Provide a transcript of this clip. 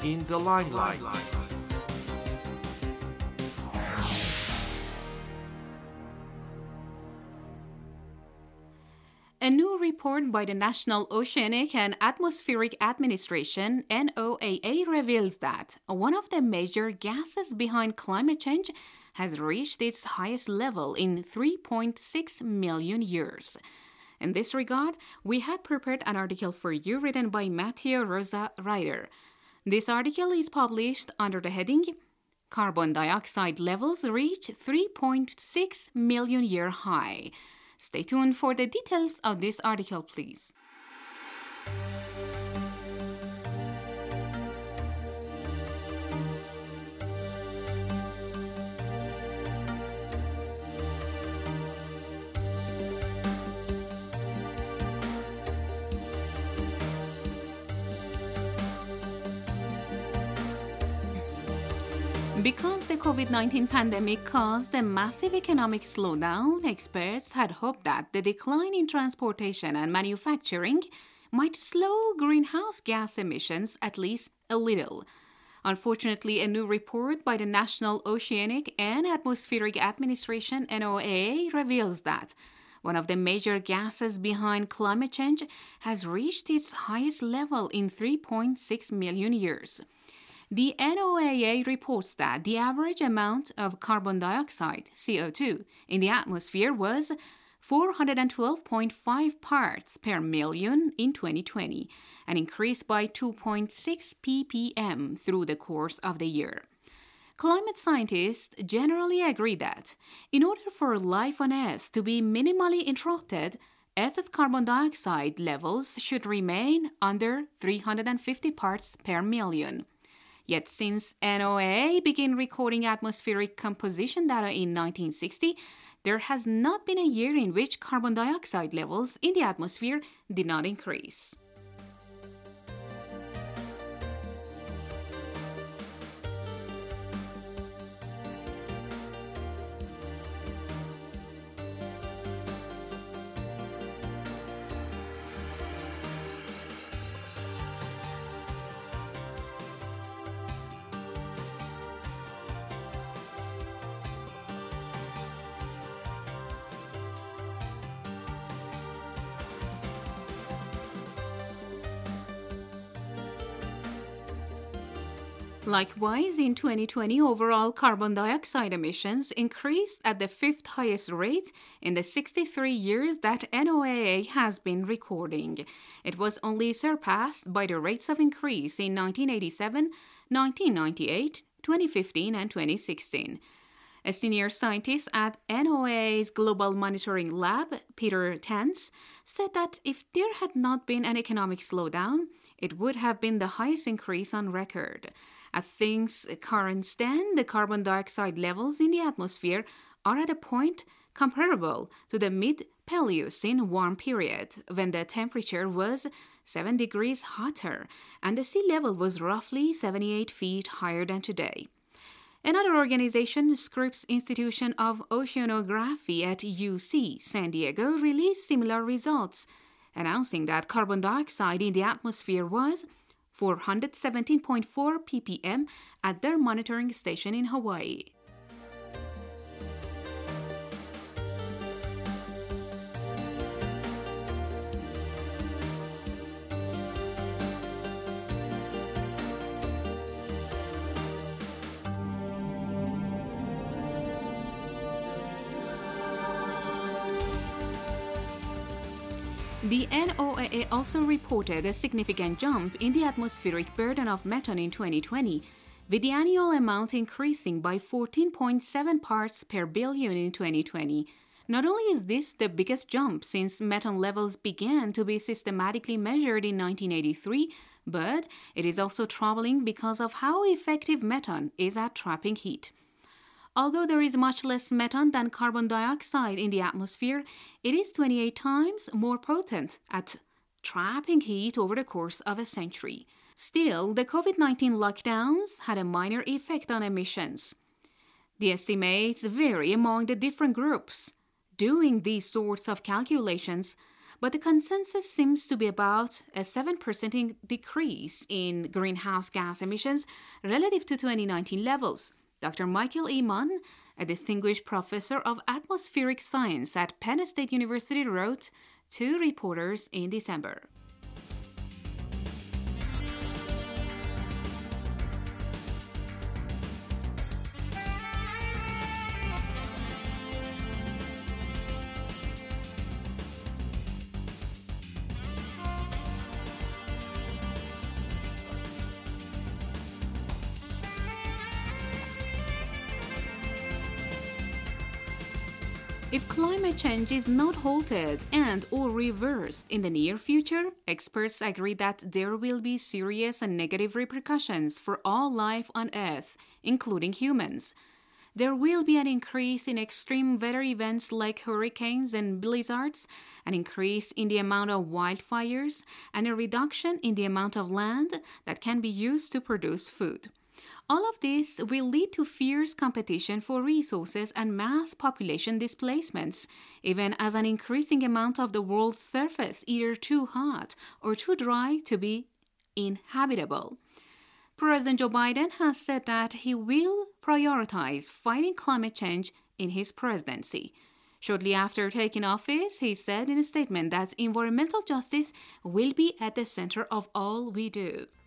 in the limelight. A new report by the National Oceanic and Atmospheric Administration (NOAA) reveals that one of the major gases behind climate change has reached its highest level in 3.6 million years. In this regard, we have prepared an article for you written by Matteo Rosa Ryder. This article is published under the heading Carbon dioxide levels reach 3.6 million year high. Stay tuned for the details of this article, please. Because the COVID-19 pandemic caused a massive economic slowdown, experts had hoped that the decline in transportation and manufacturing might slow greenhouse gas emissions at least a little. Unfortunately, a new report by the National Oceanic and Atmospheric Administration (NOAA) reveals that one of the major gases behind climate change has reached its highest level in 3.6 million years. The NOAA reports that the average amount of carbon dioxide, CO2, in the atmosphere was 412.5 parts per million in 2020, an increase by 2.6 ppm through the course of the year. Climate scientists generally agree that in order for life on Earth to be minimally interrupted, Earth's carbon dioxide levels should remain under 350 parts per million. Yet since NOAA began recording atmospheric composition data in 1960, there has not been a year in which carbon dioxide levels in the atmosphere did not increase. Likewise, in 2020, overall carbon dioxide emissions increased at the fifth highest rate in the 63 years that NOAA has been recording. It was only surpassed by the rates of increase in 1987, 1998, 2015, and 2016. A senior scientist at NOAA's Global Monitoring Lab, Peter Tans, said that if there had not been an economic slowdown, it would have been the highest increase on record. At things' current stand, the carbon dioxide levels in the atmosphere are at a point comparable to the mid-Paleocene warm period, when the temperature was 7 degrees hotter and the sea level was roughly 78 feet higher than today. Another organization, Scripps Institution of Oceanography at UC San Diego, released similar results, announcing that carbon dioxide in the atmosphere was 417.4 ppm at their monitoring station in Hawaii. The NOAA also reported a significant jump in the atmospheric burden of methane in 2020, with the annual amount increasing by 14.7 parts per billion in 2020. Not only is this the biggest jump since methane levels began to be systematically measured in 1983, but it is also troubling because of how effective methane is at trapping heat. Although there is much less methane than carbon dioxide in the atmosphere, it is 28 times more potent at trapping heat over the course of a century. Still, the COVID-19 lockdowns had a minor effect on emissions. The estimates vary among the different groups doing these sorts of calculations, But the consensus seems to be about a 7% decrease in greenhouse gas emissions relative to 2019 levels. Dr. Michael E. Mann, a distinguished professor of atmospheric science at Penn State University, wrote to reporters in December. If climate change is not halted and or reversed in the near future, experts agree that there will be serious and negative repercussions for all life on Earth, including humans. There will be an increase in extreme weather events like hurricanes and blizzards, an increase in the amount of wildfires, and a reduction in the amount of land that can be used to produce food. All of this will lead to fierce competition for resources and mass population displacements, even as an increasing amount of the world's surface either too hot or too dry to be inhabitable. President Joe Biden has said that he will prioritize fighting climate change in his presidency. Shortly after taking office, he said in a statement that environmental justice will be at the center of all we do.